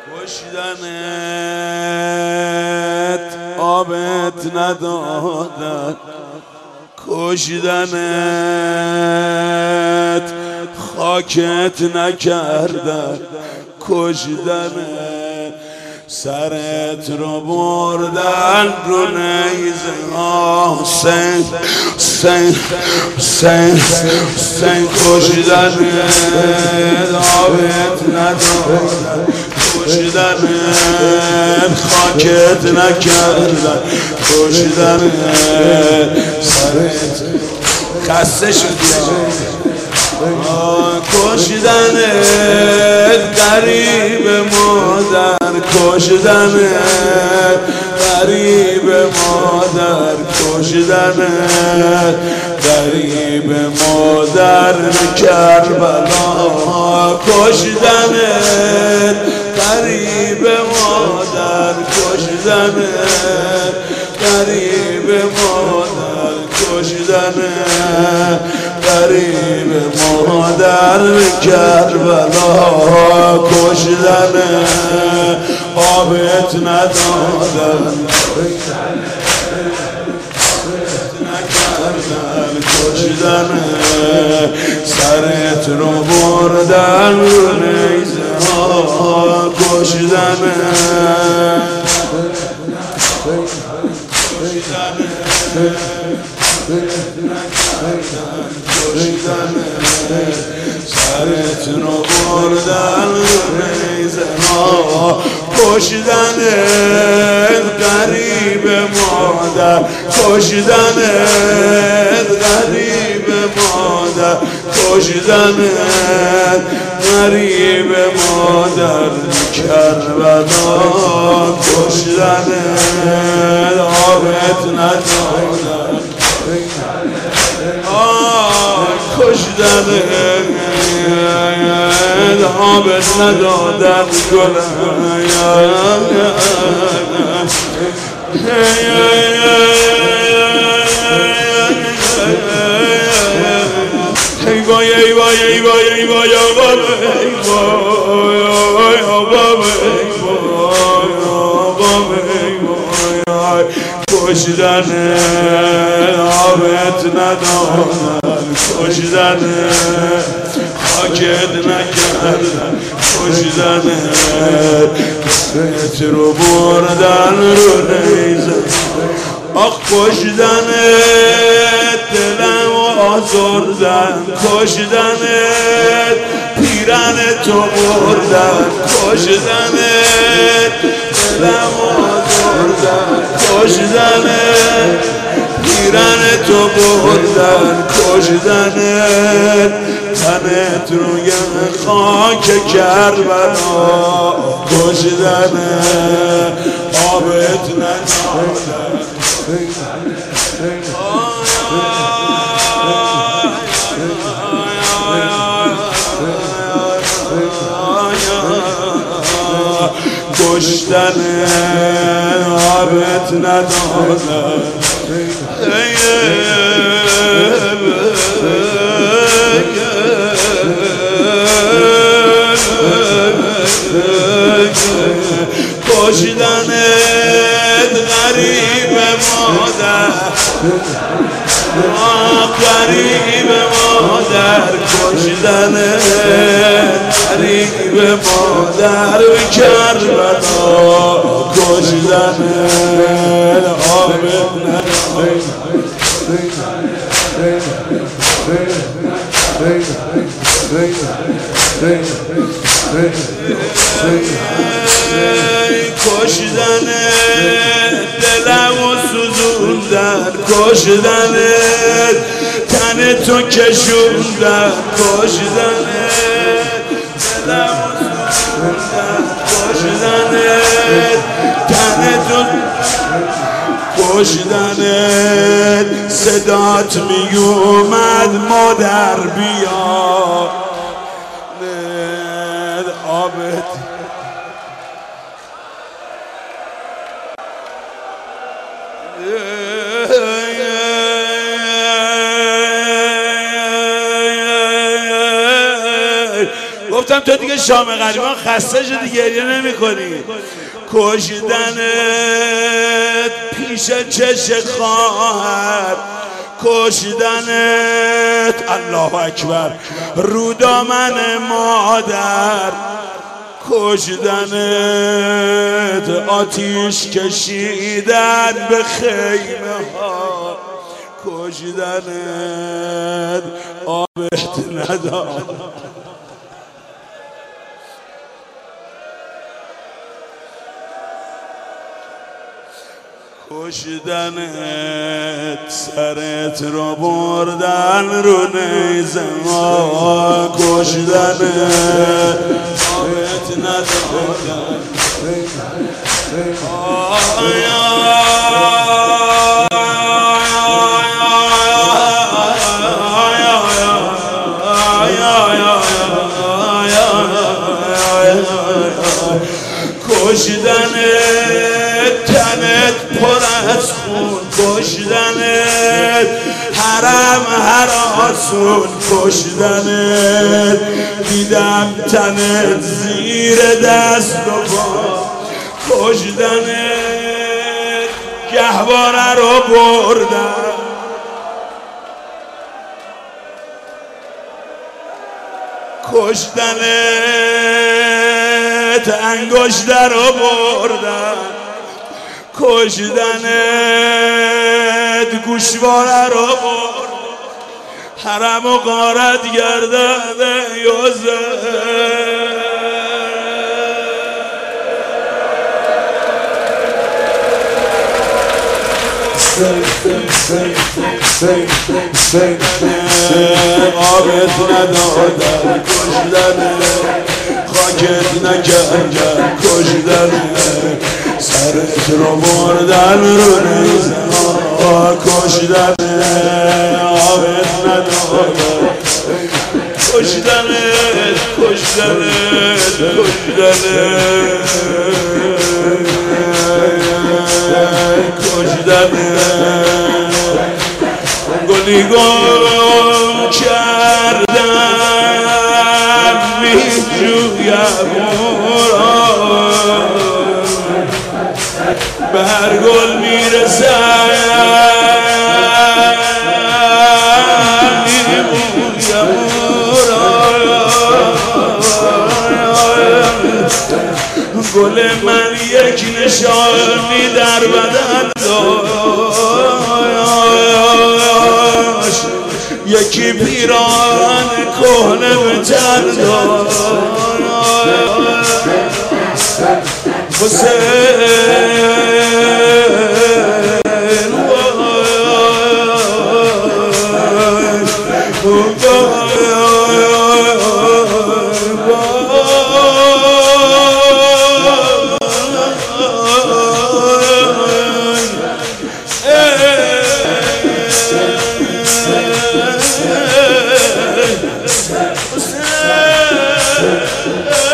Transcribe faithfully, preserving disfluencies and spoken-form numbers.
کشیدنت آبت ندادن، کشیدنت خاکت نکردن، کشیدنت سرت رو بردن رو نیزه ها. حسین حسین حسین حسین کشیدنت آبت ندادن، کشیدنت خاکت نکردن، کشیدنت سرت خسته شدی، کشیدنت غریب مادر، کشیدنت غریب مادر، کشیدنت غریب مادر کربلا، کشیدنت غریب مادر، کشیدنت غریب مادر، کشیدنت غریب مادر کربلا، کشیدنت آبت ندادن، کشیدنت سرت رو بردن رو نیزه ها، کشیدنت سرت رو بردن نیزه ها، کشیدنت غریب مادر، کشیدنت غریب مادر، کشیدنت غریب مادر کربلا، کشیدنت آبت ندادن، کشیدنت آبت ندادن گلم، ای وای ای وای ای وای ای وای آقا ای وای آقا ای وای آقا ای وای، کشیدنت آبت ندادن، کشیدنت خاکت نکردن، کشیدنت سرت رو بردن رو نیزه، آخ کشیدنت دلم آزردن، کشیدنت پیرن تو بردن، کشیدنت دلم آزردن، کشیدنت پیرن تو بردن، کشیدنت تنت روی خاک کربلا، کشیدنت آبت ندادن، کشتنت آبت ندادن، کشیدنت غریب مادر، غریب مادر، کشیدنت غریب مادر کربلا، کشیدنت آبت ندادن، کشیدنت دلم و سوزوندن، کشیدنت تن تو کشوندن، کشیدنت دلم و سوزوندن، کشیدنت تن تو کشیدنت صدات می اومد مادر بیا آبت گفتم تو دیگه شام غریبان خسته شدی گریه نمی کنی. کشیدنت پیش چش خواهر، کشیدنت الله اکبر رو دامن مادر، کشیدنت آتیش کشیدن به خیمه ها، کشیدنت آبت نداد. کشیدنت سرت رو بردن رو نیزه ما، کشیدنت آبت ندادن. کشیدنت تنت پر از خون، کشیدنت حرم هراسون، کشیدنت دیدم تنت زیر دست و پا، کشیدنت گهواره رو بردم، کشیدنت انگشتر رو بردن، کشیدنت گوشواره رو بردن، حرم و غارت گردن یوزه. آبت ندادن، کشیدنت خاکت نکردن، کشیدنت سرت رو بردن رو نیزه ها، کشیدنت آبت ندادن، کشیدنت کشیدنت کشیدنت کشیدنت گلی گم کردم می جویم بر گل میرسم گل من یک نشانی در بدن داشت، یکی پیران کهنه به تن داشت. حسین